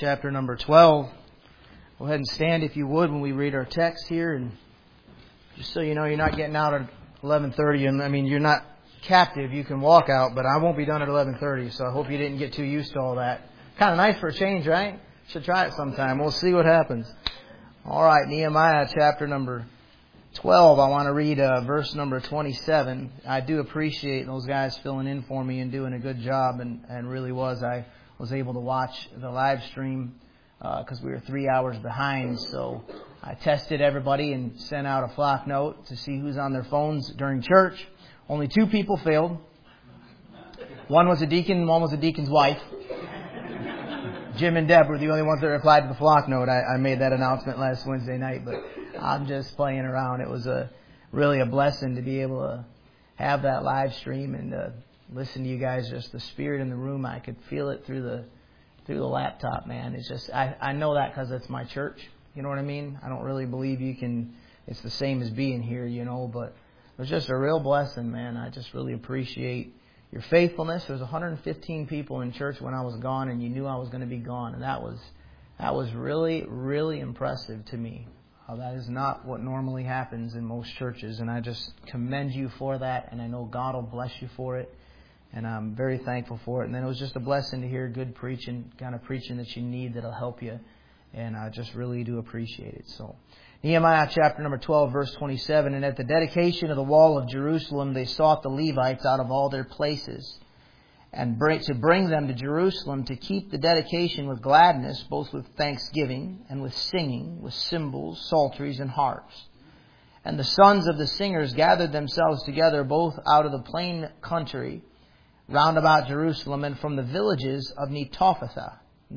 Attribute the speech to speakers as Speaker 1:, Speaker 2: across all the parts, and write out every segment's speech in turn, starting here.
Speaker 1: Chapter number 12. Go ahead and stand if you would when we read our text here. And just so you know, you're not getting out at 11:30. And I mean, you're not captive. You can walk out, but I won't be done at 11:30. So I hope you didn't get too used to all that. Kind of nice for a change, right? Should try it sometime. We'll see what happens. All right, Nehemiah chapter number 12. I want to read verse number 27. I do appreciate those guys filling in for me and doing a good job, and really I was able to watch the live stream because we were 3 hours behind. So I tested everybody and sent out a flock note to see who's on their phones during church. Only 2 people failed. One was a deacon and one was a deacon's wife. Jim and Deb were the only ones that replied to the flock note. I made that announcement last Wednesday night, but I'm just playing around. It was really a blessing to be able to have that live stream and listen to you guys. Just the spirit in the room, I could feel it through the laptop, man. It's just I know that because it's my church. You know what I mean? I don't really believe you can. It's the same as being here, you know. But it was just a real blessing, man. I just really appreciate your faithfulness. There was 115 people in church when I was gone, and you knew I was going to be gone, and that was really, really impressive to me. That is not what normally happens in most churches, and I just commend you for that, and I know God will bless you for it, and I'm very thankful for it. And then it was just a blessing to hear good preaching, kind of preaching that you need that'll help you, and I just really do appreciate it. So, Nehemiah chapter number 12, verse 27, and at the dedication of the wall of Jerusalem, they sought the Levites out of all their places, and to bring them to Jerusalem to keep the dedication with gladness, both with thanksgiving and with singing, with cymbals, psalteries, and harps. And the sons of the singers gathered themselves together both out of the plain country round about Jerusalem and from the villages of Netophathi,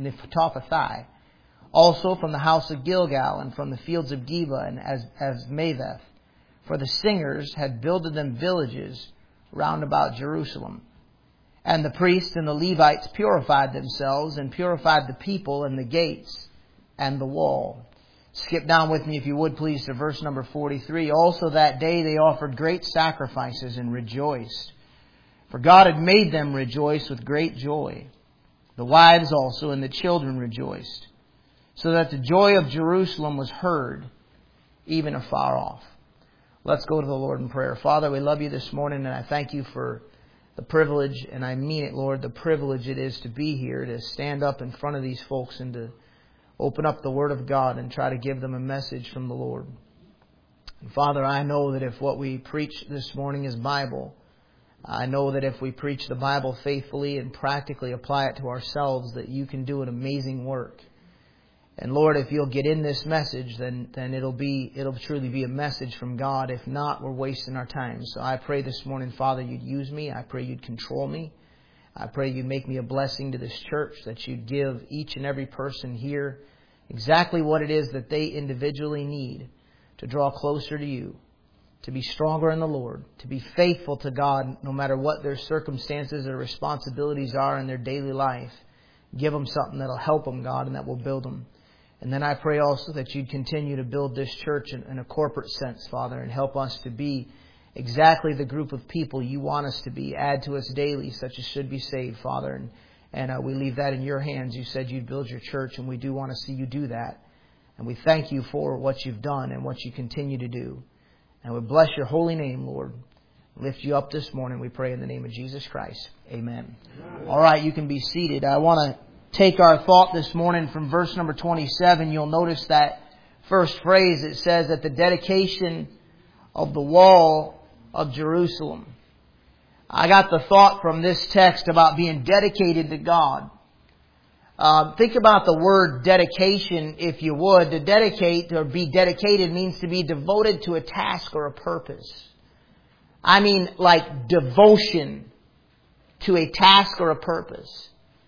Speaker 1: also from the house of Gilgal and from the fields of Geba and Asmaveth. For the singers had builded them villages round about Jerusalem. And the priests and the Levites purified themselves and purified the people and the gates and the wall. Skip down with me, if you would, please, to verse number 43. Also that day they offered great sacrifices and rejoiced, for God had made them rejoice with great joy. The wives also and the children rejoiced, so that the joy of Jerusalem was heard, even afar off. Let's go to the Lord in prayer. Father, we love you this morning, and I thank you for the privilege, and I mean it, Lord, the privilege it is to be here, to stand up in front of these folks and to open up the Word of God and try to give them a message from the Lord. And Father, I know that if what we preach this morning is Bible, I know that if we preach the Bible faithfully and practically apply it to ourselves, that you can do an amazing work. And Lord, if you'll get in this message, then it'll truly be a message from God. If not, we're wasting our time. So I pray this morning, Father, you'd use me. I pray you'd control me. I pray you'd make me a blessing to this church, that you'd give each and every person here exactly what it is that they individually need to draw closer to you, to be stronger in the Lord, to be faithful to God no matter what their circumstances or responsibilities are in their daily life. Give them something that'll help them, God, and that will build them. And then I pray also that you'd continue to build this church in a corporate sense, Father, and help us to be exactly the group of people you want us to be. Add to us daily such as should be saved, Father. And we leave that in your hands. You said you'd build your church, and we do want to see you do that. And we thank you for what you've done and what you continue to do. And we bless your holy name, Lord. Lift you up this morning, we pray in the name of Jesus Christ. Amen. All right, you can be seated. I want to take our thought this morning from verse number 27. You'll notice that first phrase. It says, at the dedication of the wall of Jerusalem. I got the thought from this text about being dedicated to God. Think about the word dedication, if you would. To dedicate or be dedicated means to be devoted to a task or a purpose. I mean, like devotion to a task or a purpose.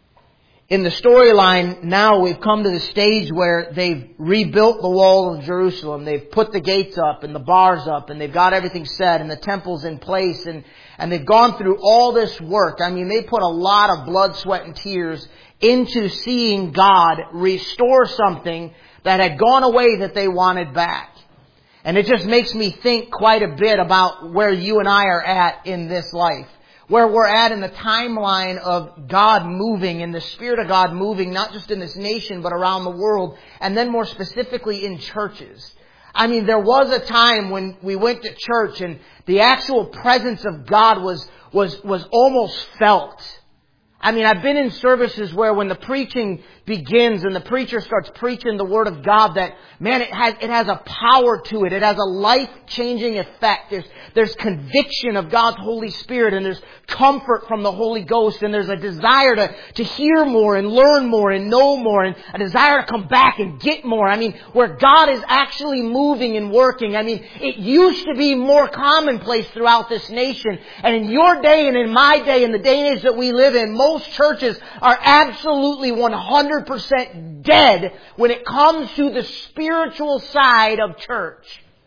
Speaker 1: In the storyline, now we've come to the stage where they've rebuilt the wall of Jerusalem. They've put the gates up and the bars up, and they've got everything set, and the temple's in place, and they've gone through all this work. I mean, they put a lot of blood, sweat, and tears into seeing God restore something that had gone away that they wanted back. And it just makes me think quite a bit about where you and I are at in this life. where we're at in the timeline of God moving and the Spirit of God moving, not just in this nation, but around the world, and then more specifically in churches. I mean, there was a time when we went to church and the actual presence of God was almost felt. I mean, I've been in services where when the preaching begins and the preacher starts preaching the Word of God, that, man, it has a power to it. It has a life-changing effect. There's conviction of God's Holy Spirit, and there's comfort from the Holy Ghost, and there's a desire to hear more and learn more and know more, and a desire to come back and get more. I mean, where God is actually moving and working. I mean, it used to be more commonplace throughout this nation. And in your day and in my day, in the day and age that we live in, most churches are absolutely 100% dead when it comes to the spiritual side of church.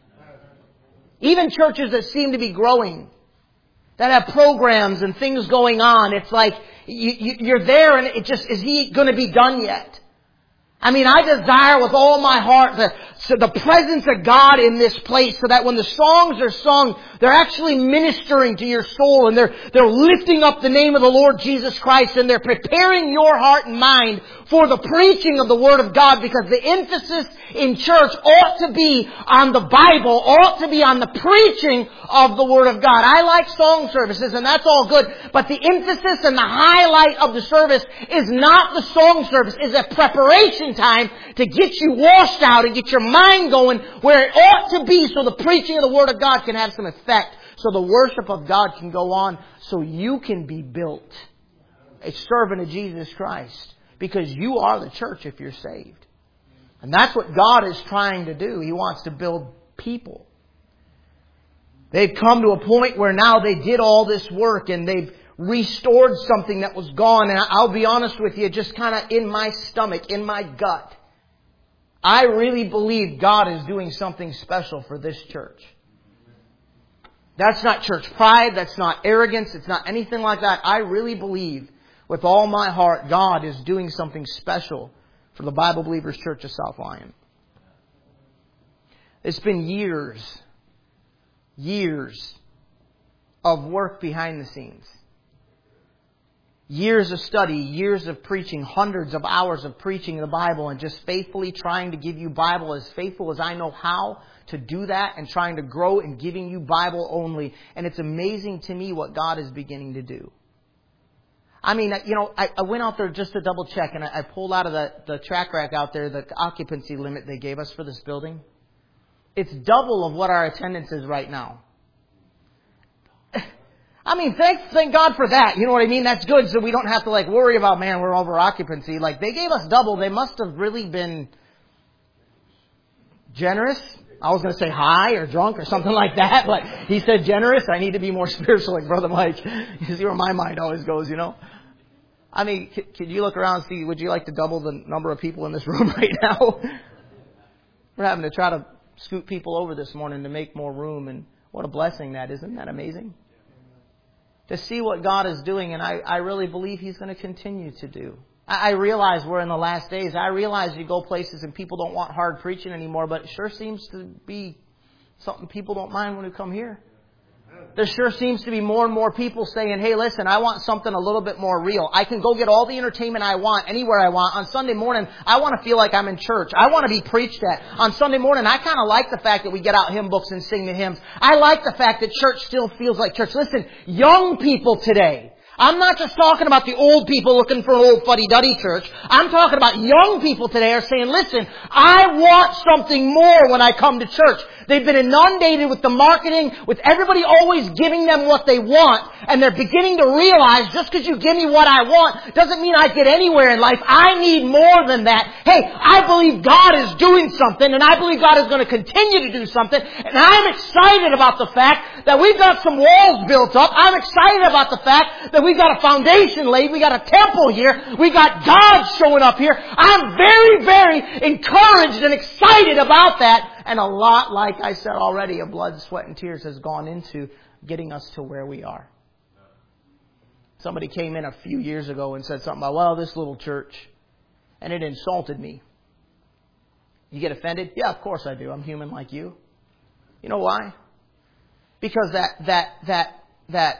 Speaker 1: Even churches that seem to be growing, that have programs and things going on, it's like you're there and it just, is he going to be done yet? I mean, I desire with all my heart the presence of God in this place, so that when the songs are sung, they're actually ministering to your soul, and they're lifting up the name of the Lord Jesus Christ, and they're preparing your heart and mind for the preaching of the Word of God, because the emphasis in church ought to be on the Bible, ought to be on the preaching of the Word of God. I like song services, and that's all good, but the emphasis and the highlight of the service is not the song service, it's a preparation time to get you washed out and get your mind going where it ought to be, so the preaching of the Word of God can have some effect, so the worship of God can go on, so you can be built a servant of Jesus Christ, because you are the church if you're saved. And that's what God is trying to do. He wants to build people. They've come to a point where now they did all this work and they've restored something that was gone. And I'll be honest with you, just kind of in my stomach, in my gut, I really believe God is doing something special for this church. That's not church pride. That's not arrogance. It's not anything like that. I really believe with all my heart God is doing something special for the Bible Believers Church of South Lyon. It's been years of work behind the scenes. Years of study, years of preaching, hundreds of hours of preaching the Bible, and just faithfully trying to give you Bible as faithful as I know how to do that, and trying to grow and giving you Bible only. And it's amazing to me what God is beginning to do. I mean, you know, I went out there just to double check, and I pulled out of the track rack out there the occupancy limit they gave us for this building. It's double of what our attendance is right now. I mean, thank God for that. You know what I mean? That's good, so we don't have to worry about, man, we're over occupancy. They gave us double. They must have really been generous. I was going to say high or drunk or something like that, but he said generous. I need to be more spiritual like Brother Mike. You see where my mind always goes, you know? I mean, could you look around and see, would you like to double the number of people in this room right now? We're having to try to scoot people over this morning to make more room, and what a blessing that is. Isn't that amazing? To see what God is doing, and I really believe He's going to continue to do. I realize we're in the last days. I realize you go places and people don't want hard preaching anymore, but it sure seems to be something people don't mind when we come here. There sure seems to be more and more people saying, hey, listen, I want something a little bit more real. I can go get all the entertainment I want, anywhere I want. On Sunday morning, I want to feel like I'm in church. I want to be preached at. On Sunday morning, I kind of like the fact that we get out hymn books and sing the hymns. I like the fact that church still feels like church. Listen, young people today, I'm not just talking about the old people looking for an old fuddy-duddy church. I'm talking about young people today are saying, listen, I want something more when I come to church. They've been inundated with the marketing, with everybody always giving them what they want. And they're beginning to realize just because you give me what I want doesn't mean I get anywhere in life. I need more than that. Hey, I believe God is doing something, and I believe God is going to continue to do something. And I'm excited about the fact that we've got some walls built up. I'm excited about the fact that we've got a foundation laid. We got a temple here. We got God showing up here. I'm very, very encouraged and excited about that. And a lot, like I said already, of blood, sweat, and tears has gone into getting us to where we are. Somebody came in a few years ago and said something about, well, this little church. And it insulted me. You get offended? Yeah, of course I do. I'm human like you. You know why? Because that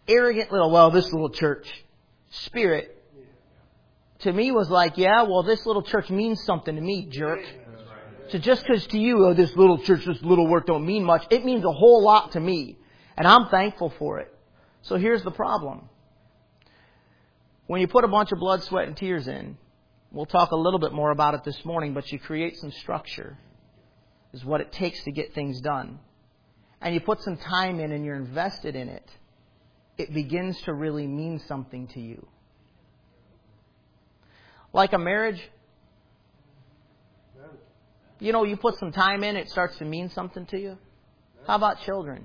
Speaker 1: arrogant little, this little church spirit to me was like, yeah, well, this little church means something to me, jerk. So just because to you, this little church, this little work don't mean much, it means a whole lot to me. And I'm thankful for it. So here's the problem. When you put a bunch of blood, sweat, and tears in, we'll talk a little bit more about it this morning, but you create some structure, is what it takes to get things done. And you put some time in and you're invested in it, it begins to really mean something to you. Like a marriage, you put some time in, it starts to mean something to you. How about children?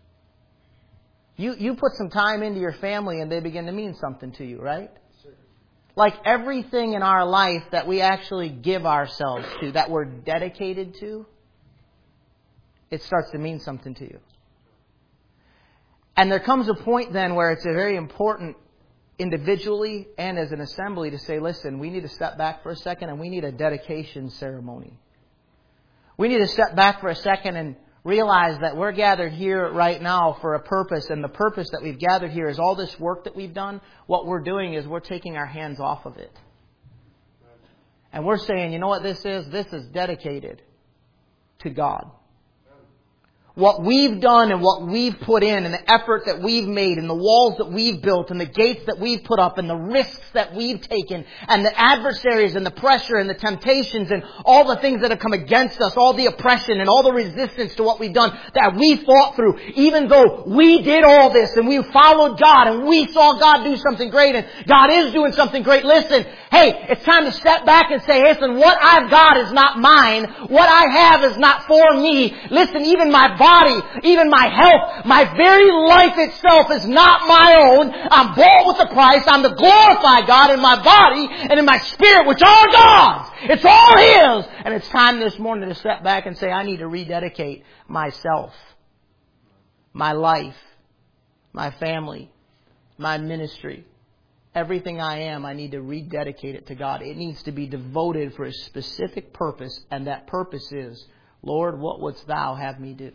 Speaker 1: You put some time into your family and they begin to mean something to you, right? Like everything in our life that we actually give ourselves to, that we're dedicated to, it starts to mean something to you. And there comes a point then where it's very important individually and as an assembly to say, listen, we need to step back for a second and we need a dedication ceremony. We need to step back for a second and realize that we're gathered here right now for a purpose. And the purpose that we've gathered here is all this work that we've done. What we're doing is we're taking our hands off of it. And we're saying, you know what this is? This is dedicated to God. What we've done and what we've put in and the effort that we've made and the walls that we've built and the gates that we've put up and the risks that we've taken and the adversaries and the pressure and the temptations and all the things that have come against us, all the oppression and all the resistance to what we've done that we fought through, even though we did all this and we followed God and we saw God do something great and God is doing something great. Listen, hey, it's time to step back and say, listen, what I've got is not mine. What I have is not for me. Listen, even my body, even my health, my very life itself is not my own. I'm bought with a price. I'm to glorify God in my body and in my spirit, which are God's. It's all His. And it's time this morning to step back and say, I need to rededicate myself, my life, my family, my ministry. Everything I am, I need to rededicate it to God. It needs to be devoted for a specific purpose, and that purpose is, Lord, what wouldst Thou have me do?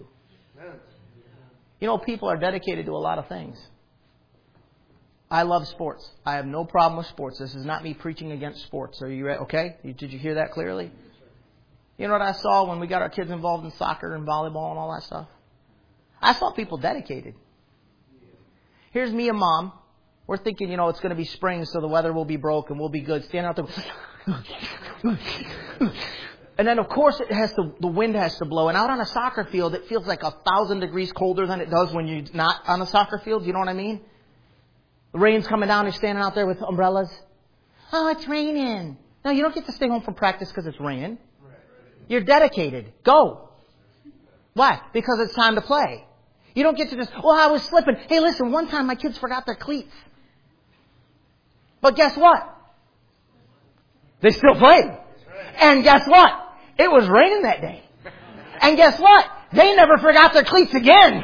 Speaker 1: People are dedicated to a lot of things. I love sports. I have no problem with sports. This is not me preaching against sports. Are you ready? Okay? Did you hear that clearly? You know what I saw when we got our kids involved in soccer and volleyball and all that stuff? I saw people dedicated. Here's me and Mom. We're thinking, it's going to be spring, so the weather will be broke and we'll be good. Standing out there. And then, of course, the wind has to blow. And out on a soccer field, it feels like 1,000 degrees colder than it does when you're not on a soccer field. You know what I mean? The rain's coming down. You're standing out there with umbrellas. Oh, it's raining. No, you don't get to stay home from practice because it's raining. You're dedicated. Go. Why? Because it's time to play. You don't get to just, I was slipping. Hey, listen, one time my kids forgot their cleats. But guess what? They still played. And guess what? It was raining that day. And guess what? They never forgot their cleats again.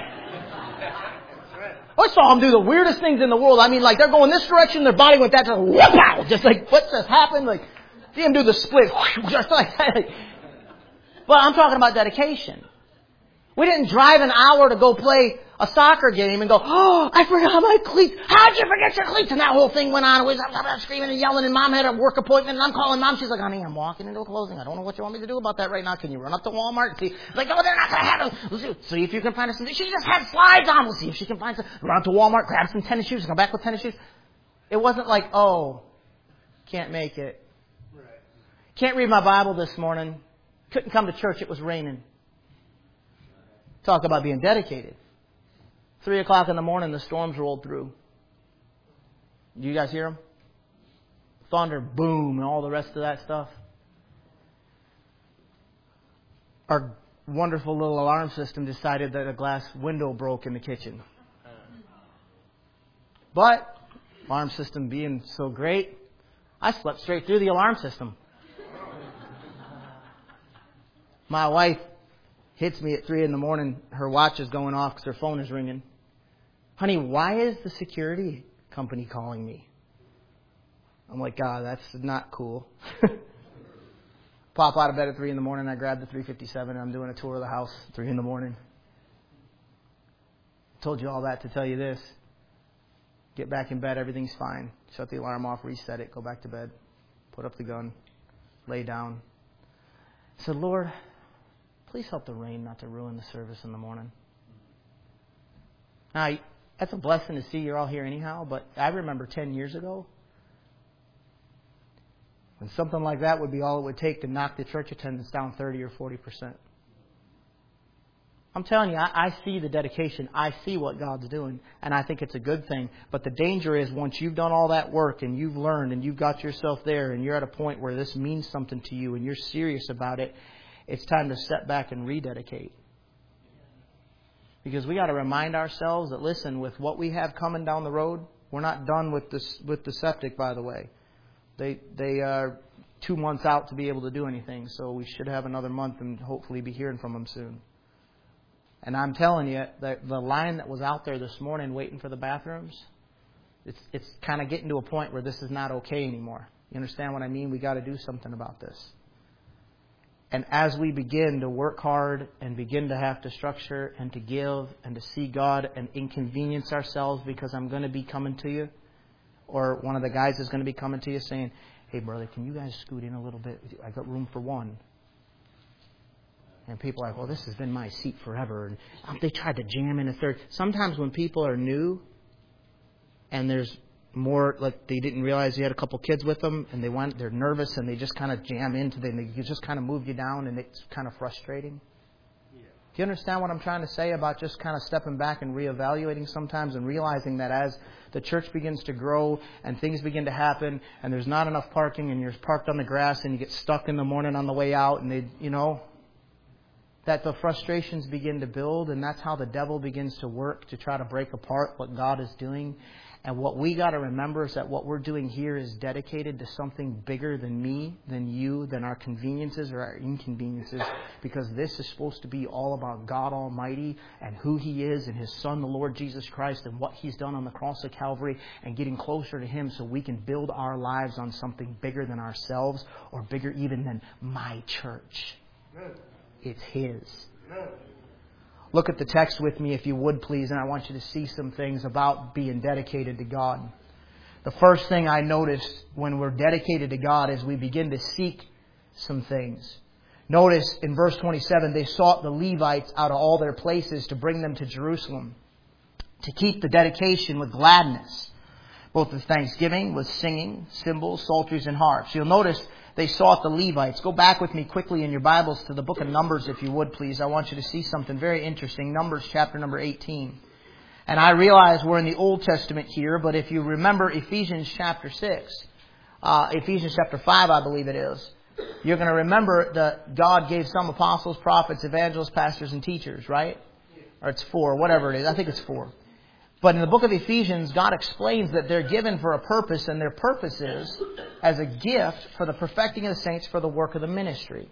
Speaker 1: I saw them do the weirdest things in the world. I mean, like they're going this direction, their body went that direction. Whoop out! Just like, what just happened? Like, see them do the split. Just like that. But I'm talking about dedication. We didn't drive an hour to go play a soccer game and go, I forgot my cleats. How'd you forget your cleats? And that whole thing went on. We was screaming and yelling, and Mom had a work appointment, and I'm calling Mom. She's like, honey, I'm walking into a closing. I don't know what you want me to do about that right now. Can you run up to Walmart and see? Like, they're not going to have them. We'll see if you can find us something. She just had slides on. We'll see if she can find some. Run up to Walmart, grab some tennis shoes, come back with tennis shoes. It wasn't like, can't make it. Can't read my Bible this morning. Couldn't come to church. It was raining. Talk about being dedicated. 3 o'clock in the morning, the storms rolled through. Do you guys hear them? Thunder, boom, and all the rest of that stuff. Our wonderful little alarm system decided that a glass window broke in the kitchen. But, alarm system being so great, I slept straight through the alarm system. My wife hits me at 3 in the morning. Her watch is going off because her phone is ringing. Honey, why is the security company calling me? I'm like, God, that's not cool. Pop out of bed at 3 in the morning. I grab the 357 and I'm doing a tour of the house at 3 in the morning. Told you all that to tell you this. get back in bed, everything's fine. Shut the alarm off, reset it, go back to bed, put up the gun, lay down. I said, Lord, please help the rain not to ruin the service in the morning. Now, that's a blessing to see you're all here anyhow, but I remember 10 years ago, when something like that would be all it would take to knock the church attendance down 30 or 40%. I'm telling you, I see the dedication. I see what God's doing, and I think it's a good thing. But the danger is once you've done all that work and you've learned and you've got yourself there and you're at a point where this means something to you and you're serious about it, it's time to step back and rededicate. Because we got to remind ourselves that, listen, with what we have coming down the road, we're not done with the septic, by the way. They are 2 months out to be able to do anything, so we should have another month and hopefully be hearing from them soon. And I'm telling you, the line that was out there this morning waiting for the bathrooms, it's kind of getting to a point where this is not okay anymore. You understand what I mean? We got to do something about this. And as we begin to work hard and begin to have to structure and to give and to see God and inconvenience ourselves because I'm going to be coming to you, or one of the guys is going to be coming to you saying, hey, brother, can you guys scoot in a little bit? I got room for one. And people are like, well, this has been my seat forever. And they tried to jam in a third. Sometimes when people are new and there's more, like they didn't realize you had a couple kids with them and they're nervous and they just kind of jam into them. They just kind of move you down and it's kind of frustrating. Yeah. Do you understand what I'm trying to say about just kind of stepping back and reevaluating sometimes and realizing that as the church begins to grow and things begin to happen and there's not enough parking and you're parked on the grass and you get stuck in the morning on the way out and that the frustrations begin to build, and that's how the devil begins to work to try to break apart what God is doing. And what we got to remember is that what we're doing here is dedicated to something bigger than me, than you, than our conveniences or our inconveniences, because this is supposed to be all about God Almighty and who He is and His Son, the Lord Jesus Christ, and what He's done on the cross of Calvary and getting closer to Him so we can build our lives on something bigger than ourselves or bigger even than my church. It's His. Look at the text with me if you would, please, and I want you to see some things about being dedicated to God. The first thing I noticed when we're dedicated to God is we begin to seek some things. Notice in verse 27, they sought the Levites out of all their places to bring them to Jerusalem, to keep the dedication with gladness, both with thanksgiving, with singing, cymbals, psalteries, and harps. You'll notice they sought the Levites. Go back with me quickly in your Bibles to the book of Numbers, if you would, please. I want you to see something very interesting. Numbers chapter number 18. And I realize we're in the Old Testament here, but if you remember Ephesians chapter 6, Ephesians chapter 5, I believe it is, you're going to remember that God gave some apostles, prophets, evangelists, pastors, and teachers, right? Or it's 4, whatever it is. I think it's 4. But in the book of Ephesians, God explains that they're given for a purpose, and their purpose is as a gift for the perfecting of the saints for the work of the ministry.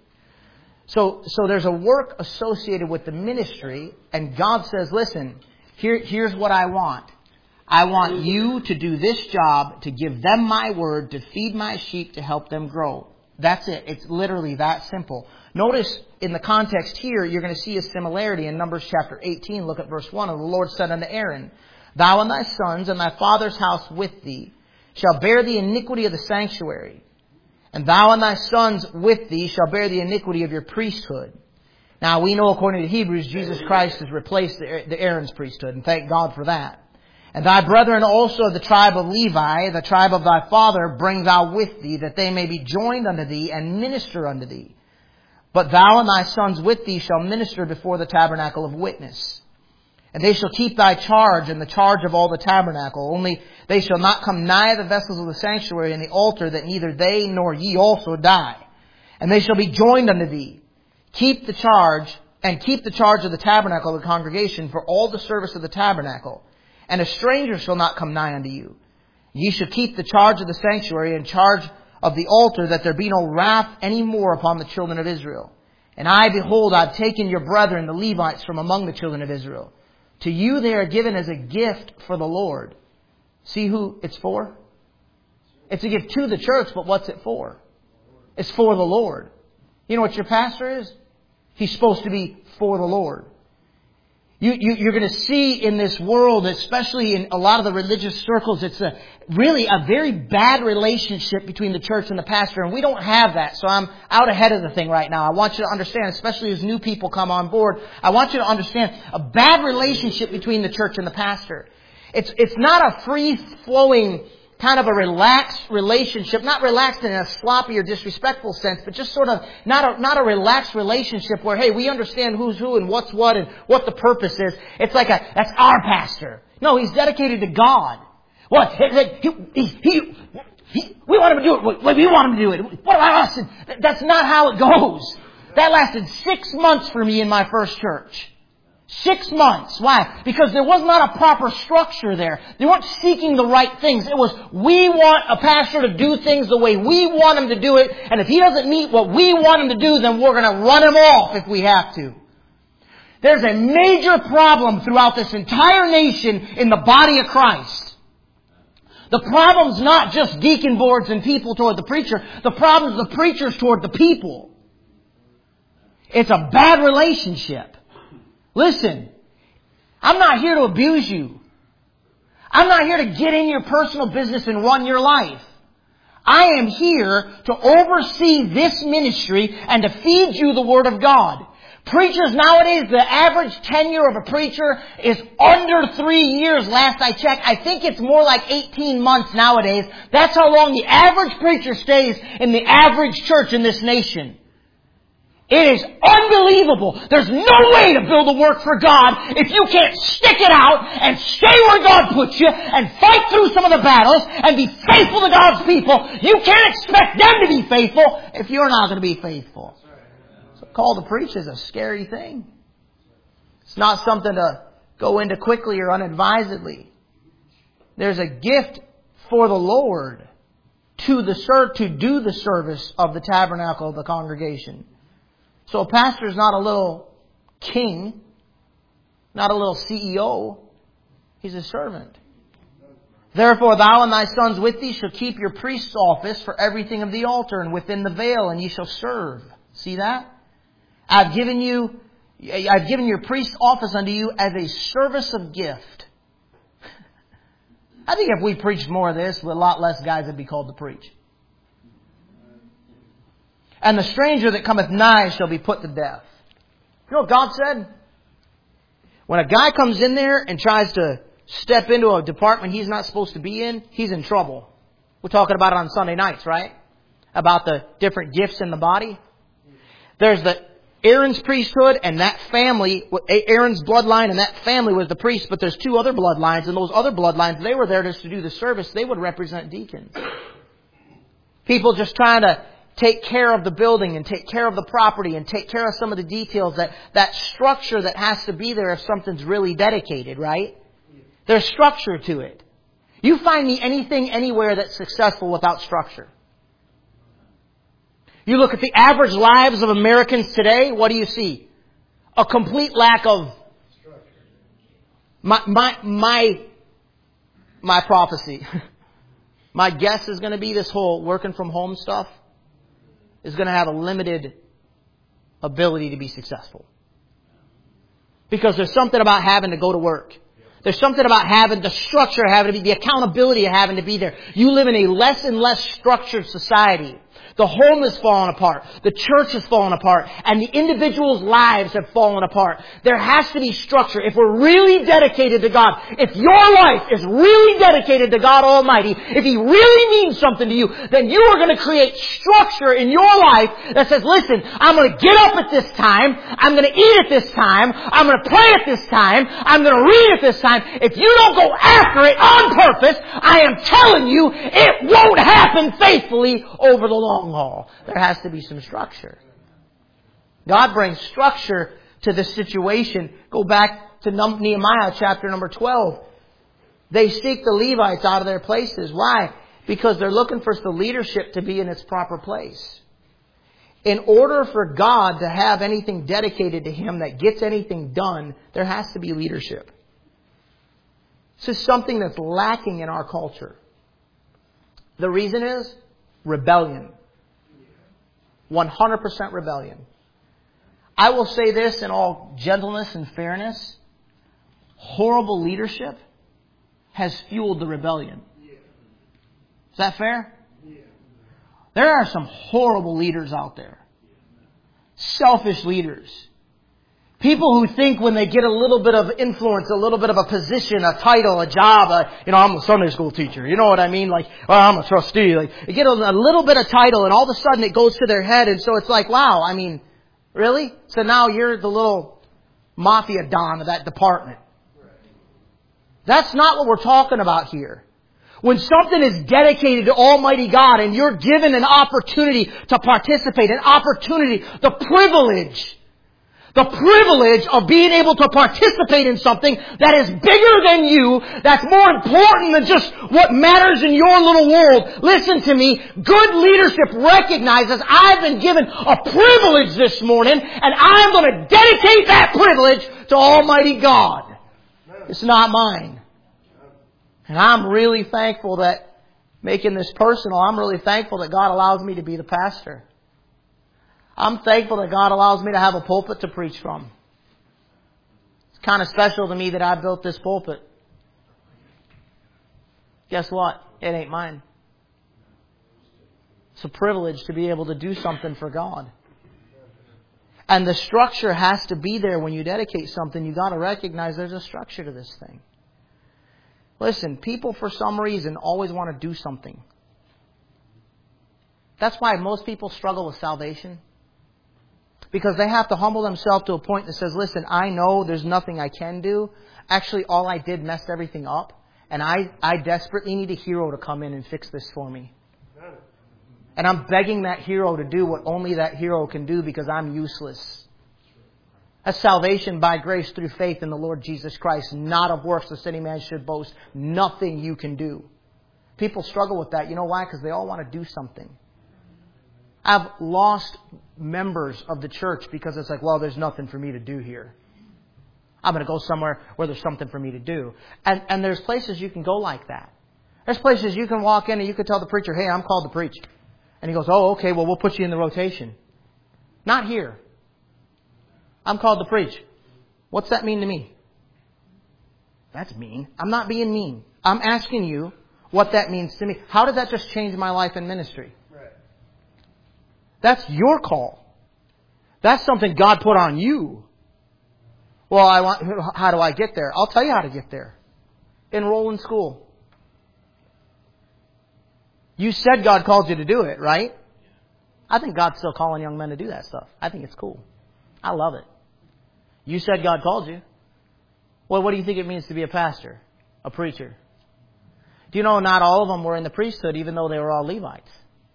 Speaker 1: So there's a work associated with the ministry, and God says, listen, here's what I want. I want you to do this job, to give them my word, to feed my sheep, to help them grow. That's it. It's literally that simple. Notice in the context here, you're going to see a similarity in Numbers chapter 18. Look at verse 1. And the Lord said unto Aaron, Thou and thy sons and thy father's house with thee shall bear the iniquity of the sanctuary. And thou and thy sons with thee shall bear the iniquity of your priesthood. Now we know according to Hebrews, Jesus Christ has replaced the Aaron's priesthood. And thank God for that. And thy brethren also of the tribe of Levi, the tribe of thy father, bring thou with thee, that they may be joined unto thee and minister unto thee. But thou and thy sons with thee shall minister before the tabernacle of witness. And they shall keep thy charge and the charge of all the tabernacle. Only they shall not come nigh the vessels of the sanctuary and the altar, that neither they nor ye also die. And they shall be joined unto thee. Keep the charge of the tabernacle of the congregation for all the service of the tabernacle. And a stranger shall not come nigh unto you. Ye shall keep the charge of the sanctuary and charge of the altar, that there be no wrath any more upon the children of Israel. And I, behold, I have taken your brethren, the Levites, from among the children of Israel. To you they are given as a gift for the Lord. See who it's for? It's a gift to the church, but what's it for? It's for the Lord. You know what your pastor is? He's supposed to be for the Lord. You're going to see in this world, especially in a lot of the religious circles, it's really a very bad relationship between the church and the pastor. And we don't have that. So I'm out ahead of the thing right now. I want you to understand, especially as new people come on board, I want you to understand a bad relationship between the church and the pastor. It's not a free-flowing kind of a relaxed relationship, not relaxed in a sloppy or disrespectful sense, but just sort of not a relaxed relationship where, hey, we understand who's who and what's what and what the purpose is. It's like that's our pastor. No, he's dedicated to God. What? We want him to do it. We want him to do it. What about us? That's not how it goes. That lasted 6 months for me in my first church. 6 months. Why? Because there was not a proper structure there. They weren't seeking the right things. It was, we want a pastor to do things the way we want him to do it. And if he doesn't meet what we want him to do, then we're going to run him off if we have to. There's a major problem throughout this entire nation in the body of Christ. The problem's not just deacon boards and people toward the preacher. The problem is the preachers toward the people. It's a bad relationship. Listen, I'm not here to abuse you. I'm not here to get in your personal business and run your life. I am here to oversee this ministry and to feed you the Word of God. Preachers nowadays, the average tenure of a preacher is under 3 years last I checked. I think it's more like 18 months nowadays. That's how long the average preacher stays in the average church in this nation. It is unbelievable. There's no way to build a work for God if you can't stick it out and stay where God puts you and fight through some of the battles and be faithful to God's people. You can't expect them to be faithful if you're not going to be faithful. So call to preach is a scary thing. It's not something to go into quickly or unadvisedly. There's a gift for the Lord to do the service of the tabernacle of the congregation. So a pastor is not a little king, not a little CEO. He's a servant. Therefore thou and thy sons with thee shall keep your priest's office for everything of the altar and within the veil, and ye shall serve. See that? I've given your priest's office unto you as a service of gift. I think if we preached more of this, a lot less guys would be called to preach. And the stranger that cometh nigh shall be put to death. You know what God said? When a guy comes in there and tries to step into a department he's not supposed to be in, he's in trouble. We're talking about it on Sunday nights, right? About the different gifts in the body. There's the Aaron's priesthood and that family, Aaron's bloodline and that family was the priest, but there's two other bloodlines, and those other bloodlines, they were there just to do the service. They would represent deacons. People just trying to take care of the building and take care of the property and take care of some of the details, that structure that has to be there if something's really dedicated, right? There's structure to it. You find me anything anywhere that's successful without structure. You look at the average lives of Americans today, what do you see? A complete lack of my prophecy. My guess is going to be this whole working from home stuff is going to have a limited ability to be successful. Because there's something about having to go to work. There's something about having the structure, having to be, the accountability of having to be there. You live in a less and less structured society. The home has fallen apart. The church has fallen apart. And the individuals' lives have fallen apart. There has to be structure. If we're really dedicated to God, if your life is really dedicated to God Almighty, if He really means something to you, then you are going to create structure in your life that says, listen, I'm going to get up at this time. I'm going to eat at this time. I'm going to pray at this time. I'm going to read at this time. If you don't go after it on purpose, I am telling you, it won't happen faithfully over the long haul. There has to be some structure. God brings structure to this situation. Go back to Nehemiah chapter number 12. They seek the Levites out of their places. Why? Because they're looking for the leadership to be in its proper place. In order for God to have anything dedicated to Him that gets anything done, there has to be leadership. This is something that's lacking in our culture. The reason is rebellion. 100% rebellion. I will say this in all gentleness and fairness. horrible leadership has fueled the rebellion. Is that fair? There are some horrible leaders out there. Selfish leaders. People who think when they get a little bit of influence, a little bit of a position, a title, a job, I'm a Sunday school teacher. You know what I mean? Like, I'm a trustee. Like, they get a little bit of title and all of a sudden it goes to their head. And so it's like, wow, I mean, really? So now you're the little mafia don of that department. That's not what we're talking about here. When something is dedicated to Almighty God and you're given an opportunity to participate, an opportunity, the privilege of being able to participate in something that is bigger than you, that's more important than just what matters in your little world. Listen to me. Good leadership recognizes I've been given a privilege this morning, and I'm going to dedicate that privilege to Almighty God. It's not mine. And I'm really thankful that, making this personal, I'm really thankful that God allows me to be the pastor. I'm thankful that God allows me to have a pulpit to preach from. It's kind of special to me that I built this pulpit. Guess what? It ain't mine. It's a privilege to be able to do something for God. And the structure has to be there when you dedicate something. You've got to recognize there's a structure to this thing. Listen, people for some reason always want to do something. That's why most people struggle with salvation. Because they have to humble themselves to a point that says, listen, I know there's nothing I can do. Actually, all I did messed everything up. And I desperately need a hero to come in and fix this for me. And I'm begging that hero to do what only that hero can do because I'm useless. That's salvation by grace through faith in the Lord Jesus Christ, not of works lest any man should boast. Nothing you can do. People struggle with that. You know why? Because they all want to do something. I've lost members of the church because it's like, well, there's nothing for me to do here. I'm going to go somewhere where there's something for me to do. And there's places you can go like that. There's places you can walk in and you can tell the preacher, hey, I'm called to preach. And he goes, oh, okay, well, we'll put you in the rotation. Not here. I'm called to preach. What's that mean to me? That's mean. I'm not being mean. I'm asking you what that means to me. How did that just change my life in ministry? That's your call. That's something God put on you. Well, how do I get there? I'll tell you how to get there. Enroll in school. You said God called you to do it, right? I think God's still calling young men to do that stuff. I think it's cool. I love it. You said God called you. Well, what do you think it means to be a pastor? A preacher? Do you know not all of them were in the priesthood, even though they were all Levites?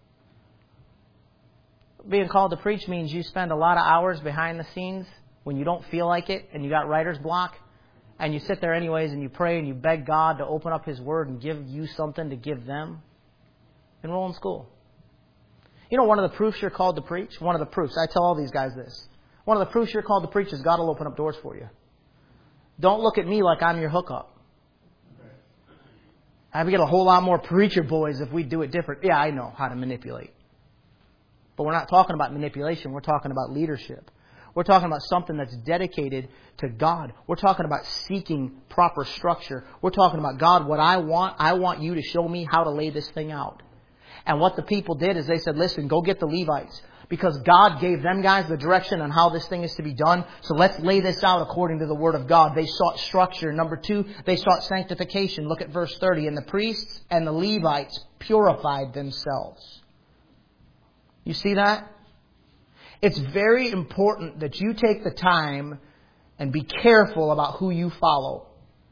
Speaker 1: Being called to preach means you spend a lot of hours behind the scenes when you don't feel like it and you got writer's block, and you sit there anyways and you pray and you beg God to open up His Word and give you something to give them. Enroll in school. You know, one of the proofs you're called to preach, one of the proofs, I tell all these guys this, one of the proofs you're called to preach is God will open up doors for you. Don't look at me like I'm your hookup. I would get a whole lot more preacher boys if we do it different. Yeah, I know how to manipulate. But we're not talking about manipulation. We're talking about leadership. We're talking about something that's dedicated to God. We're talking about seeking proper structure. We're talking about, God, what I want you to show me how to lay this thing out. And what the people did is they said, listen, go get the Levites. Because God gave them guys the direction on how this thing is to be done. So let's lay this out according to the Word of God. They sought structure. Number 2, they sought sanctification. Look at verse 30. And the priests and the Levites purified themselves. You see that? It's very important that you take the time and be careful about who you follow.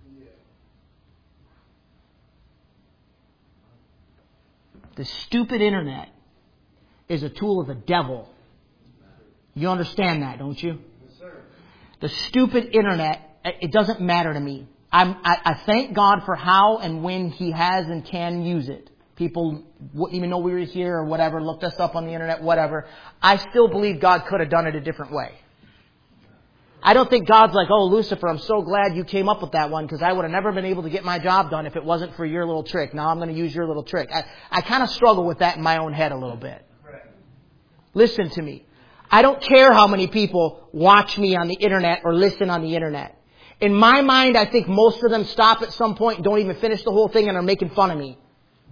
Speaker 1: The stupid internet is a tool of the devil. You understand that, don't you? Yes, sir. The stupid internet, it doesn't matter to me. I thank God for how and when He has and can use it. People wouldn't even know we were here or whatever, looked us up on the internet, whatever. I still believe God could have done it a different way. I don't think God's like, oh, Lucifer, I'm so glad you came up with that one because I would have never been able to get my job done if it wasn't for your little trick. Now I'm going to use your little trick. I kind of struggle with that in my own head a little bit. Listen to me. I don't care how many people watch me on the internet or listen on the internet. In my mind, I think most of them stop at some point and don't even finish the whole thing and are making fun of me.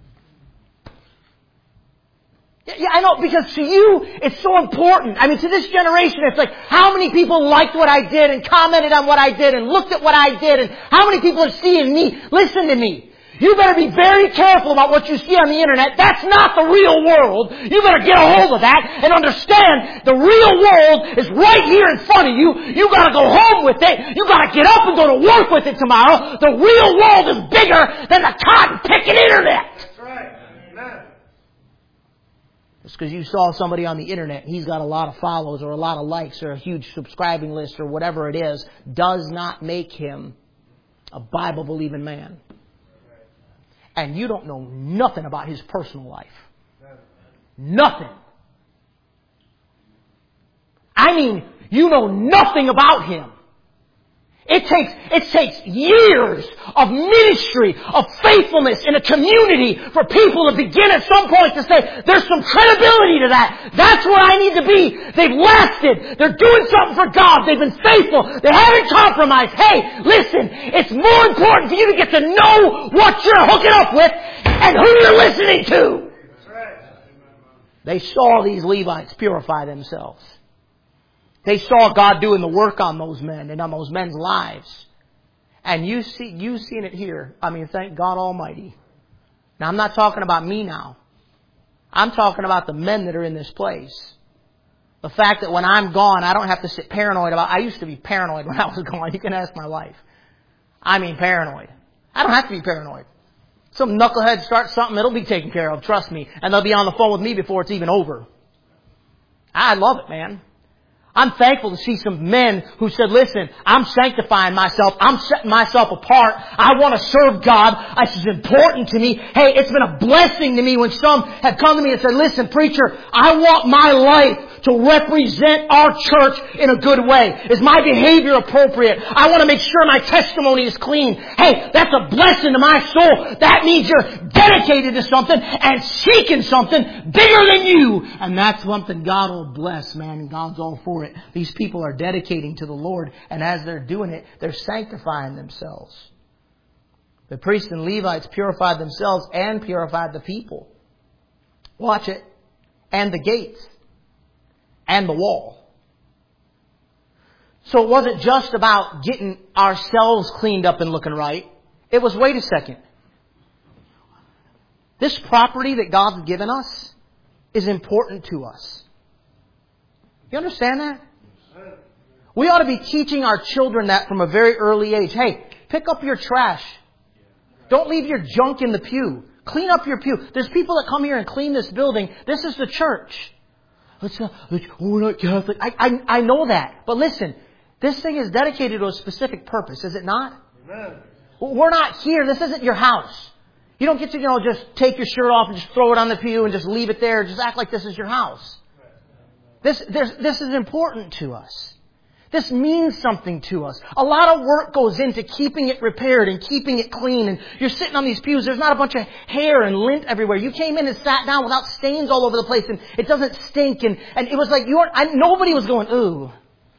Speaker 1: Yeah, I know, because to you, it's so important. I mean, to this generation, it's like, how many people liked what I did and commented on what I did and looked at what I did, and how many people are seeing me? Listen to me. You better be very careful about what you see on the internet. That's not the real world. You better get a hold of that and understand the real world is right here in front of you. You gotta go home with it. You gotta get up and go to work with it tomorrow. The real world is bigger than the cotton-picking internet.
Speaker 2: That's right. Amen.
Speaker 1: Just because you saw somebody on the internet, he's got a lot of follows or a lot of likes or a huge subscribing list or whatever it is, does not make him a Bible-believing man. And you don't know nothing about his personal life. Nothing. I mean, you know nothing about him. It takes years of ministry, of faithfulness in a community for people to begin at some point to say, there's some credibility to that. That's where I need to be. They've lasted. They're doing something for God. They've been faithful. They haven't compromised. Hey, listen, it's more important for you to get to know what you're hooking up with and who you're listening to. They saw these Levites purify themselves. They saw God doing the work on those men and on those men's lives. And you've seen it here. I mean, thank God Almighty. Now, I'm not talking about me now. I'm talking about the men that are in this place. The fact that when I'm gone, I don't have to sit paranoid about... I used to be paranoid when I was gone. You can ask my wife. I mean, paranoid. I don't have to be paranoid. Some knucklehead starts something, it'll be taken care of. Trust me. And they'll be on the phone with me before it's even over. I love it, man. I'm thankful to see some men who said, listen, I'm sanctifying myself. I'm setting myself apart. I want to serve God. This is important to me. Hey, it's been a blessing to me when some have come to me and said, listen, preacher, I want my life to represent our church in a good way. Is my behavior appropriate? I want to make sure my testimony is clean. Hey, that's a blessing to my soul. That means you're dedicated to something and seeking something bigger than you. And that's something God will bless, man. And God's all for it. These people are dedicating to the Lord. And as they're doing it, they're sanctifying themselves. The priests and Levites purified themselves and purified the people. Watch it. And the gates. And the wall. So it wasn't just about getting ourselves cleaned up and looking right. It was, wait a second. This property that God's given us is important to us. You understand that? We ought to be teaching our children that from a very early age. Hey, pick up your trash. Don't leave your junk in the pew. Clean up your pew. There's people that come here and clean this building. This is the church. We're not Catholic. I know that. But listen, this thing is dedicated to a specific purpose, is it not?
Speaker 2: Amen.
Speaker 1: We're not here. This isn't your house. You don't get to, just take your shirt off and just throw it on the pew and just leave it there. Just act like this is your house. This is important to us. This means something to us. A lot of work goes into keeping it repaired and keeping it clean. And you're sitting on these pews. There's not a bunch of hair and lint everywhere. You came in and sat down without stains all over the place, and it doesn't stink. And it was like nobody was going, ooh,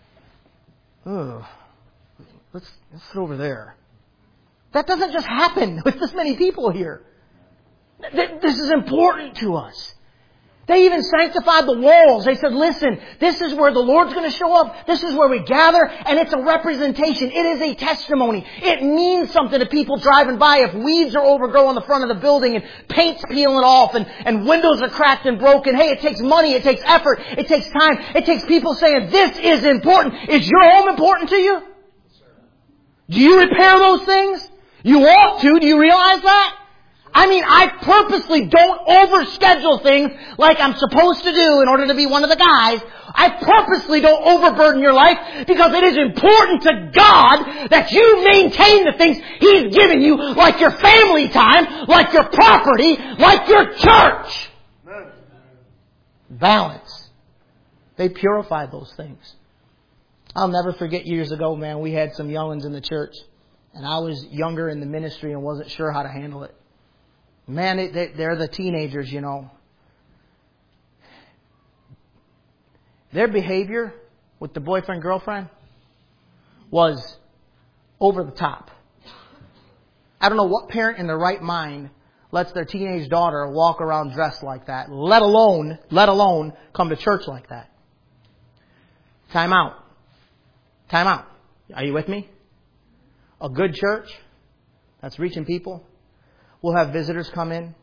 Speaker 1: let's sit over there. That doesn't just happen with this many people here. This is important to us. They even sanctified the walls. They said, listen, this is where the Lord's going to show up. This is where we gather. And it's a representation. It is a testimony. It means something to people driving by. If weeds are overgrown the front of the building and paint's peeling off and windows are cracked and broken. Hey, it takes money. It takes effort. It takes time. It takes people saying, this is important. Is your home important to you? Do you repair those things? You ought to. Do you realize that? I mean, I purposely don't overschedule things like I'm supposed to do in order to be one of the guys. I purposely don't overburden your life because it is important to God that you maintain the things He's given you, like your family time, like your property, like your church. Balance. They purified those things. I'll never forget years ago, man, we had some young'uns in the church. And I was younger in the ministry and wasn't sure how to handle it. Man, they're the teenagers, Their behavior with the boyfriend, girlfriend was over the top. I don't know what parent in their right mind lets their teenage daughter walk around dressed like that, let alone come to church like that. Time out. Time out. Are you with me? A good church that's reaching people will have visitors come in.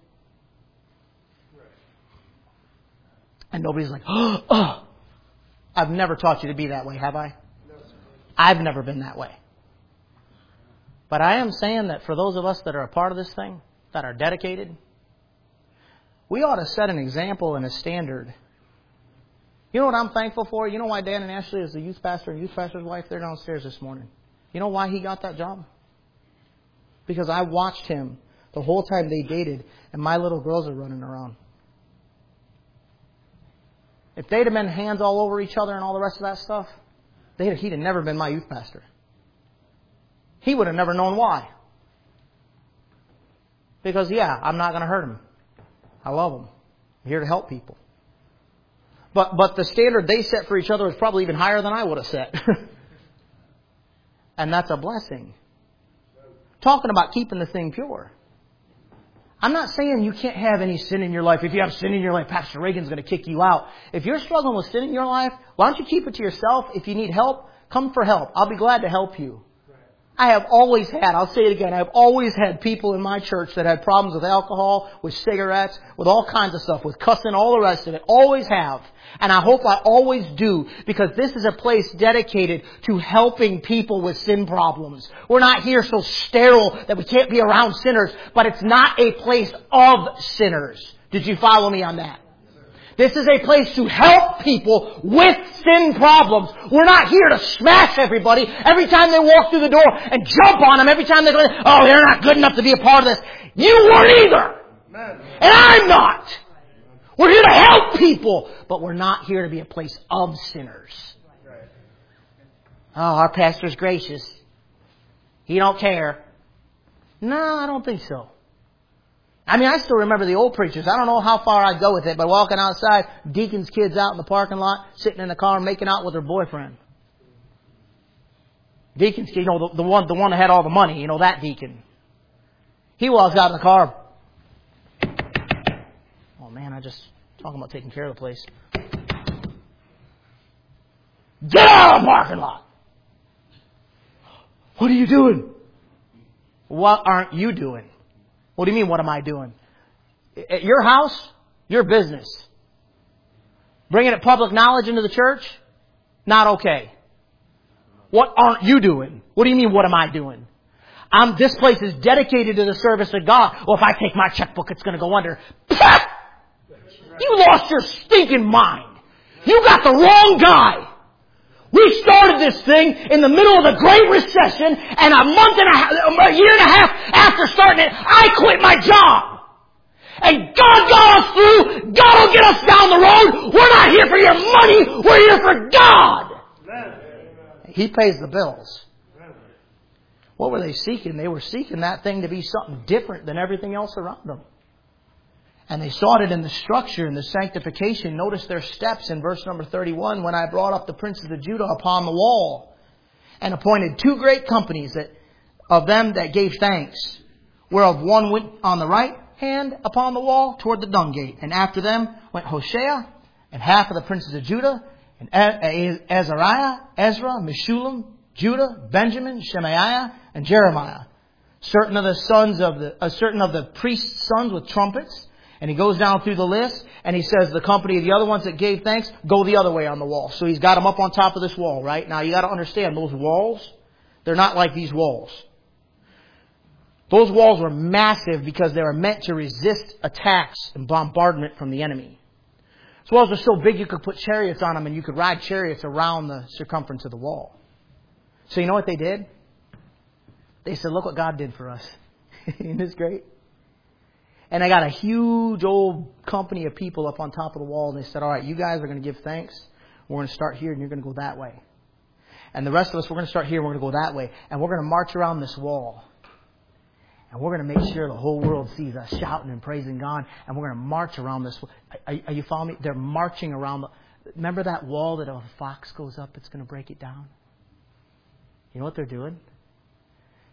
Speaker 1: And nobody's like, oh, I've never taught you to be that way, have I? I've never been that way. But I am saying that for those of us that are a part of this thing, that are dedicated, we ought to set an example and a standard. You know what I'm thankful for? You know why Dan and Ashley is the youth pastor and youth pastor's wife? They're downstairs this morning. You know why he got that job? Because I watched him the whole time they dated, and my little girls are running around. If they'd have been hands all over each other and all the rest of that stuff, he'd have never been my youth pastor. He would have never known why. Because, I'm not going to hurt him. I love him. I'm here to help people. But the standard they set for each other was probably even higher than I would have set. And that's a blessing. Talking about keeping the thing pure. I'm not saying you can't have any sin in your life. If you have sin in your life, Pastor Reagan's going to kick you out. If you're struggling with sin in your life, why don't you keep it to yourself? If you need help, come for help. I'll be glad to help you. I have always had, I'll say it again, I've always had people in my church that had problems with alcohol, with cigarettes, with all kinds of stuff, with cussing, all the rest of it. Always have. And I hope I always do, because this is a place dedicated to helping people with sin problems. We're not here so sterile that we can't be around sinners, but it's not a place of sinners. Did you follow me on that? This is a place to help people with sin problems. We're not here to smash everybody every time they walk through the door and jump on them every time they go, oh, they're not good enough to be a part of this. You weren't either. And I'm not. We're here to help people, but we're not here to be a place of sinners. Oh, our pastor's gracious. He don't care. No, I don't think so. I mean, I still remember the old preachers. I don't know how far I'd go with it, but walking outside, deacon's kids out in the parking lot, sitting in the car, making out with her boyfriend. Deacon's kid, the one that had all the money, that deacon. He walks out in the car. Oh man, I just talking about taking care of the place. Get out of the parking lot! What are you doing? What aren't you doing? What do you mean, what am I doing? At your house, your business. Bringing it public knowledge into the church, not okay. What aren't you doing? What do you mean, what am I doing? This place is dedicated to the service of God. Well, if I take my checkbook, it's going to go under. You lost your stinking mind. You got the wrong guy. We started this thing in the middle of the Great Recession, and a year and a half after starting it, I quit my job. And God got us through. God will get us down the road. We're not here for your money. We're here for God. He pays the bills. What were they seeking? They were seeking that thing to be something different than everything else around them. And they sought it in the structure and the sanctification. Notice their steps in verse number 31. When I brought up the princes of Judah upon the wall and appointed 2 great companies of them that gave thanks, whereof one went on the right hand upon the wall toward the dung gate. And after them went Hoshea and half of the princes of Judah, and Azariah, Ezra, Meshullam, Judah, Benjamin, Shemaiah, and Jeremiah. Certain of the priests' sons with trumpets. And he goes down through the list, and he says the company of the other ones that gave thanks go the other way on the wall. So he's got them up on top of this wall, right? Now you got to understand, those walls, they're not like these walls. Those walls were massive because they were meant to resist attacks and bombardment from the enemy. Those walls are so big you could put chariots on them, and you could ride chariots around the circumference of the wall. So you know what they did? They said, look what God did for us. Isn't this great? And I got a huge old company of people up on top of the wall. And they said, all right, you guys are going to give thanks. We're going to start here and you're going to go that way. And the rest of us, we're going to start here and we're going to go that way. And we're going to march around this wall. And we're going to make sure the whole world sees us shouting and praising God. And we're going to march around this. Are you following me? They're marching around. Remember that wall that if a fox goes up, it's going to break it down? You know what they're doing?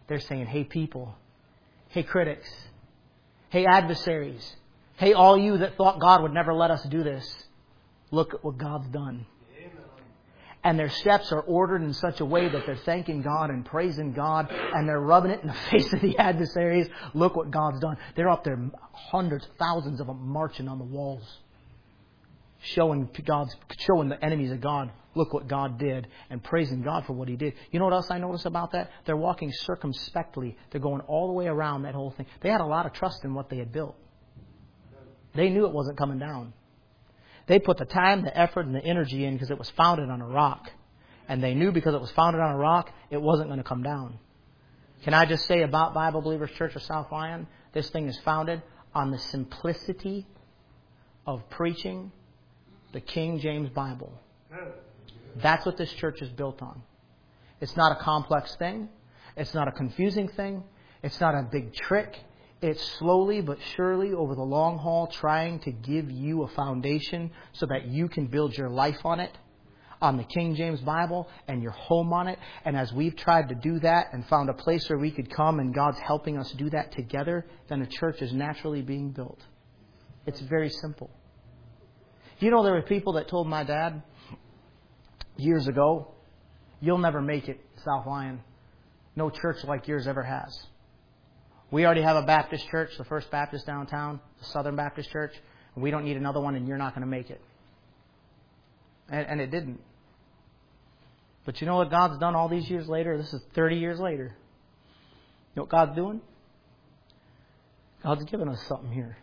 Speaker 1: They're saying, hey people, hey critics, hey adversaries, hey all you that thought God would never let us do this, look at what God's done. And their steps are ordered in such a way that they're thanking God and praising God, and they're rubbing it in the face of the adversaries. Look what God's done. They're up there, hundreds, thousands of them marching on the walls, showing the enemies of God, look what God did, and praising God for what He did. You know what else I notice about that? They're walking circumspectly. They're going all the way around that whole thing. They had a lot of trust in what they had built. They knew it wasn't coming down. They put the time, the effort, and the energy in because it was founded on a rock. And they knew because it was founded on a rock, it wasn't going to come down. Can I just say about Bible Believers Church of South Lyon, this thing is founded on the simplicity of preaching the King James Bible. That's what this church is built on. It's not a complex thing. It's not a confusing thing. It's not a big trick. It's slowly but surely over the long haul trying to give you a foundation so that you can build your life on it, on the King James Bible, and your home on it. And as we've tried to do that and found a place where we could come and God's helping us do that together, then a church is naturally being built. It's very simple. You know, there were people that told my dad years ago, you'll never make it, South Lyon. No church like yours ever has. We already have a Baptist church, the First Baptist downtown, the Southern Baptist Church. And we don't need another one, and you're not going to make it. And it didn't. But you know what God's done all these years later? This is 30 years later. You know what God's doing? God's given us something here.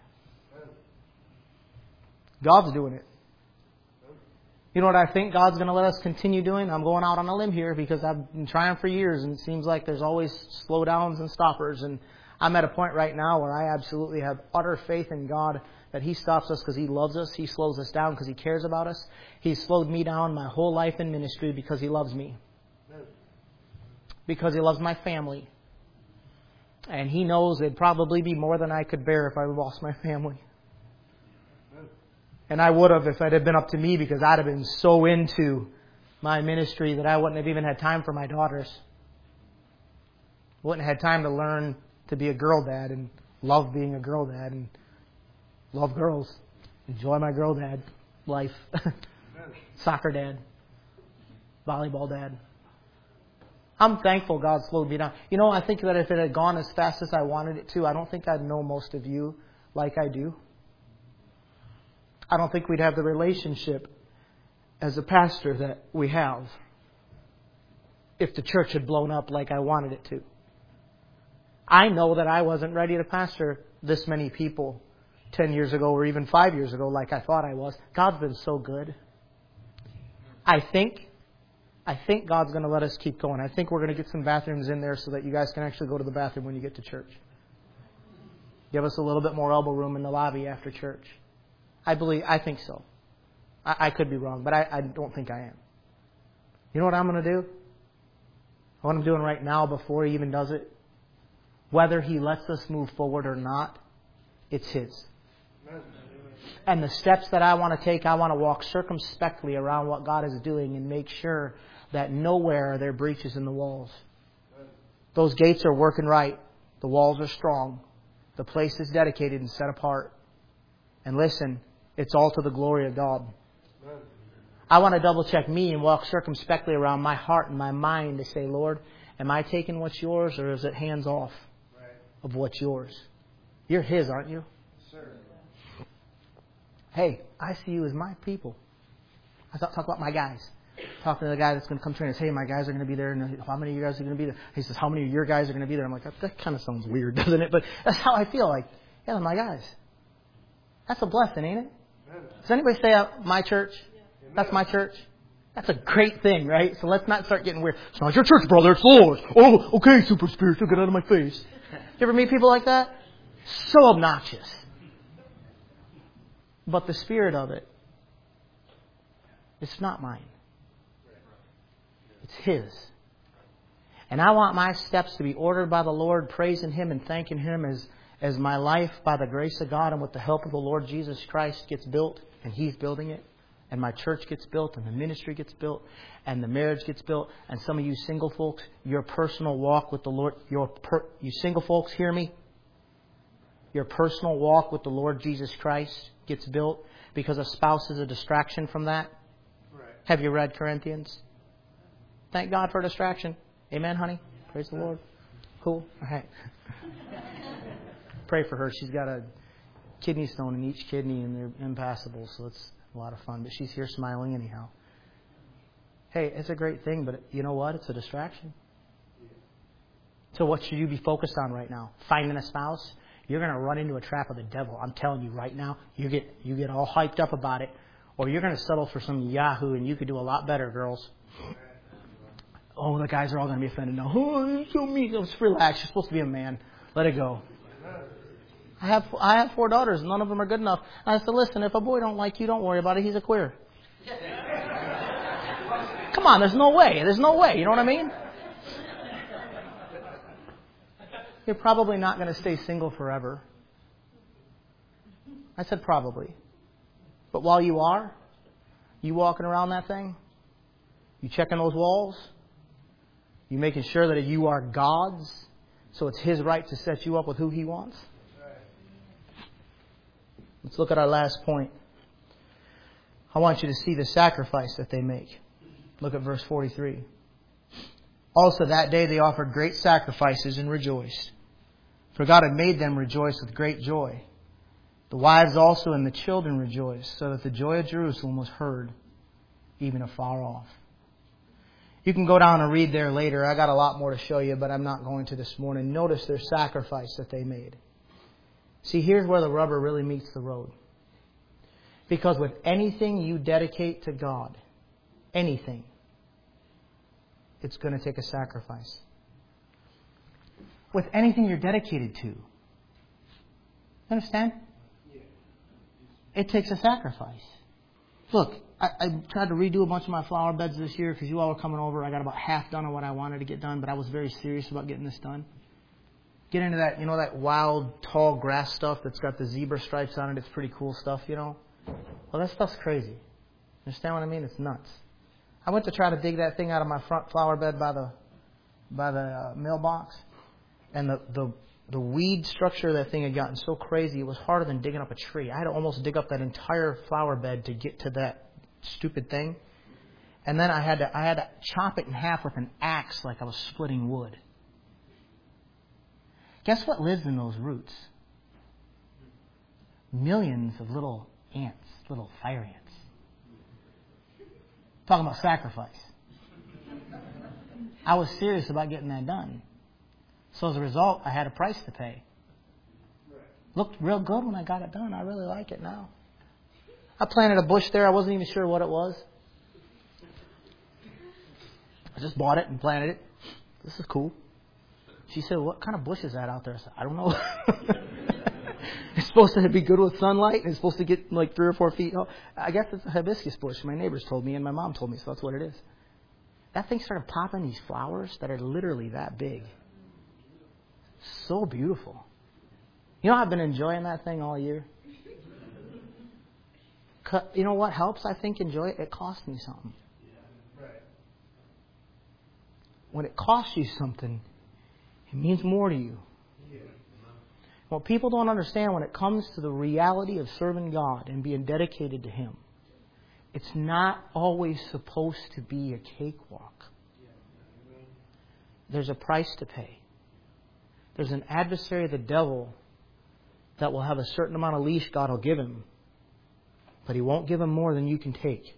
Speaker 1: God's doing it. You know what I think God's going to let us continue doing? I'm going out on a limb here because I've been trying for years, and it seems like there's always slowdowns and stoppers. And I'm at a point right now where I absolutely have utter faith in God that He stops us because He loves us. He slows us down because He cares about us. He's slowed me down my whole life in ministry because He loves me. Because He loves my family. And He knows it'd probably be more than I could bear if I lost my family. And I would have if it had been up to me because I'd have been so into my ministry that I wouldn't have even had time for my daughters. Wouldn't have had time to learn to be a girl dad and love being a girl dad and love girls. Enjoy my girl dad life. Soccer dad. Volleyball dad. I'm thankful God slowed me down. You know, I think that if it had gone as fast as I wanted it to, I don't think I'd know most of you like I do. I don't think we'd have the relationship as a pastor that we have if the church had blown up like I wanted it to. I know that I wasn't ready to pastor this many people 10 years ago or even 5 years ago like I thought I was. God's been so good. I think God's going to let us keep going. I think we're going to get some bathrooms in there so that you guys can actually go to the bathroom when you get to church. Give us a little bit more elbow room in the lobby after church. I think so. I could be wrong, but I don't think I am. You know what I'm going to do? What I'm doing right now before He even does it? Whether He lets us move forward or not, it's His. And the steps that I want to take, I want to walk circumspectly around what God is doing and make sure that nowhere are there breaches in the walls. Those gates are working right. The walls are strong. The place is dedicated and set apart. And listen, it's all to the glory of God. I want to double check me and walk circumspectly around my heart and my mind to say, Lord, am I taking what's yours or is it hands off of what's yours? You're His, aren't you? Sir. Hey, I see you as my people. I talk about my guys. Talking to the guy that's going to come train us. Hey, my guys are going to be there. And how many of you guys are going to be there? He says, how many of your guys are going to be there? I'm like, that kind of sounds weird, doesn't it? But that's how I feel. Like, yeah, my guys. That's a blessing, ain't it? Does anybody stay at my church? That's my church. That's a great thing, right? So let's not start getting weird. It's not your church, brother. It's the Lord. Oh, okay, super spiritual. Get out of my face. You ever meet people like that? So obnoxious. But the spirit of it, it's not mine. It's His. And I want my steps to be ordered by the Lord, praising Him and thanking Him as my life, by the grace of God and with the help of the Lord Jesus Christ, gets built, and He's building it. and my church gets built, and the ministry gets built, and the marriage gets built, and some of you single folks, your personal walk with the Lord, you single folks, hear me? Your personal walk with the Lord Jesus Christ gets built because a spouse is a distraction from that. Right. Have you read Corinthians? Thank God for a distraction. Amen, honey? Praise the Lord. Cool. All right. Pray for her. She's got a kidney stone in each kidney and they're impassable, so it's a lot of fun. But she's here smiling anyhow. Hey, it's a great thing, but you know what? It's a distraction. So what should you be focused on right now? Finding a spouse? You're going to run into a trap of the devil. I'm telling you right now. You get all hyped up about it, or you're going to settle for some yahoo, and you could do a lot better, girls. Oh, the guys are all going to be offended now. Oh, you're so mean. Just relax. You're supposed to be a man. Let it go. I have 4 daughters. None of them are good enough. And I said, listen, if a boy don't like you, don't worry about it. He's a queer. Come on, there's no way. There's no way. You know what I mean? You're probably not going to stay single forever. I said probably. But while you are, you walking around that thing, you checking those walls, you making sure that you are God's, so it's His right to set you up with who He wants. Let's look at our last point. I want you to see the sacrifice that they make. Look at verse 43. Also that day they offered great sacrifices and rejoiced. For God had made them rejoice with great joy. The wives also and the children rejoiced, so that the joy of Jerusalem was heard, even afar off. You can go down and read there later. I got a lot more to show you, but I'm not going to this morning. Notice their sacrifice that they made. See, here's where the rubber really meets the road. Because with anything you dedicate to God, anything, it's going to take a sacrifice. With anything you're dedicated to. Understand? It takes a sacrifice. Look, I tried to redo a bunch of my flower beds this year because you all were coming over. I got about half done of what I wanted to get done, but I was very serious about getting this done. Get into that, that wild, tall grass stuff that's got the zebra stripes on it. It's pretty cool stuff, Well, that stuff's crazy. Understand what I mean? It's nuts. I went to try to dig that thing out of my front flower bed by the mailbox, and the weed structure of that thing had gotten so crazy it was harder than digging up a tree. I had to almost dig up that entire flower bed to get to that stupid thing, and then I had to chop it in half with an axe like I was splitting wood. Guess what lives in those roots? Millions of little ants, little fire ants. Talking about sacrifice. I was serious about getting that done. So as a result, I had a price to pay. Looked real good when I got it done. I really like it now. I planted a bush there. I wasn't even sure what it was. I just bought it and planted it. This is cool. She said, what kind of bush is that out there? I said, I don't know. It's supposed to be good with sunlight. And it's supposed to get like 3 or 4 feet. Oh, I guess it's a hibiscus bush. My neighbors told me and my mom told me, so that's what it is. That thing started popping these flowers that are literally that big. So beautiful. I've been enjoying that thing all year. You know what helps, I think, enjoy it? It cost me something. When it costs you something, it means more to you. What people don't understand when it comes to the reality of serving God and being dedicated to Him, it's not always supposed to be a cakewalk. There's a price to pay. There's an adversary, the devil, that will have a certain amount of leash God will give him, but He won't give him more than you can take.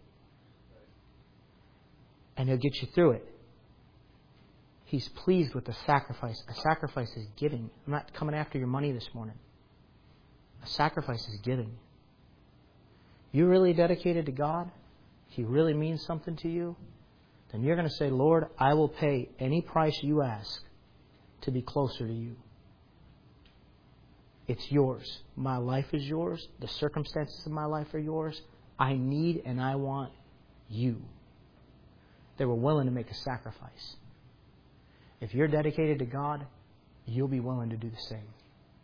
Speaker 1: And He'll get you through it. He's pleased with the sacrifice. A sacrifice is giving. I'm not coming after your money this morning. A sacrifice is giving. You really dedicated to God? He really means something to you? Then you're going to say, Lord, I will pay any price you ask to be closer to you. It's yours. My life is yours. The circumstances of my life are yours. I need and I want you. They were willing to make a sacrifice. If you're dedicated to God, you'll be willing to do the same.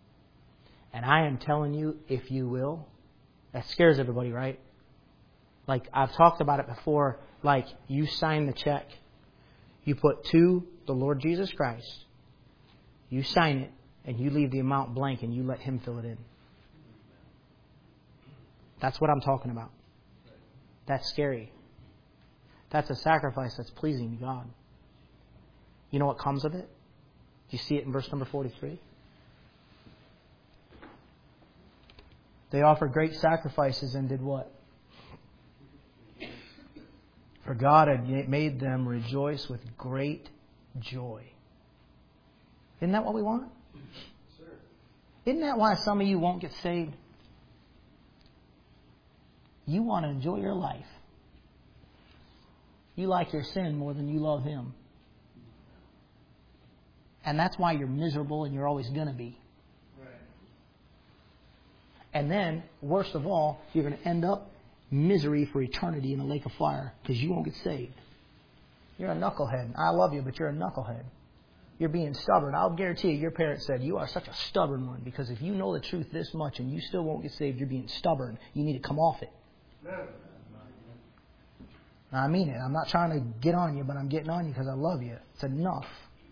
Speaker 1: And I am telling you, if you will, that scares everybody, right? Like I've talked about it before, like you sign the check. You put to the Lord Jesus Christ. You sign it and you leave the amount blank and you let Him fill it in. That's what I'm talking about. That's scary. That's a sacrifice that's pleasing to God. You know what comes of it? Do you see it in verse number 43? They offered great sacrifices and did what? For God had made them rejoice with great joy. Isn't that what we want? Isn't that why some of you won't get saved? You want to enjoy your life. You like your sin more than you love Him. And that's why you're miserable and you're always going to be. And then, worst of all, you're going to end up misery for eternity in a lake of fire because you won't get saved. You're a knucklehead. I love you, but you're a knucklehead. You're being stubborn. I'll guarantee you, your parents said, you are such a stubborn one because if you know the truth this much and you still won't get saved, you're being stubborn. You need to come off it. Now, I mean it. I'm not trying to get on you, but I'm getting on you because I love you. It's enough.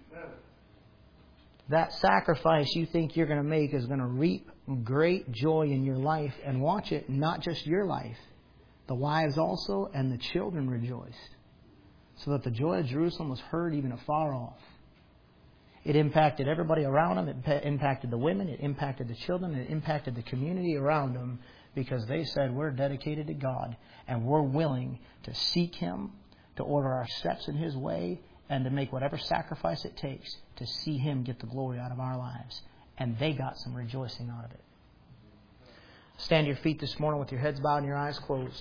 Speaker 1: That sacrifice you think you're going to make is going to reap great joy in your life. And watch it, not just your life. The wives also and the children rejoiced. So that the joy of Jerusalem was heard even afar off. It impacted everybody around them. It impacted the women. It impacted the children. It impacted the community around them. Because they said, we're dedicated to God. And we're willing to seek Him. To order our steps in His way. And to make whatever sacrifice it takes to see Him get the glory out of our lives. And they got some rejoicing out of it. Stand to your feet this morning with your heads bowed and your eyes closed.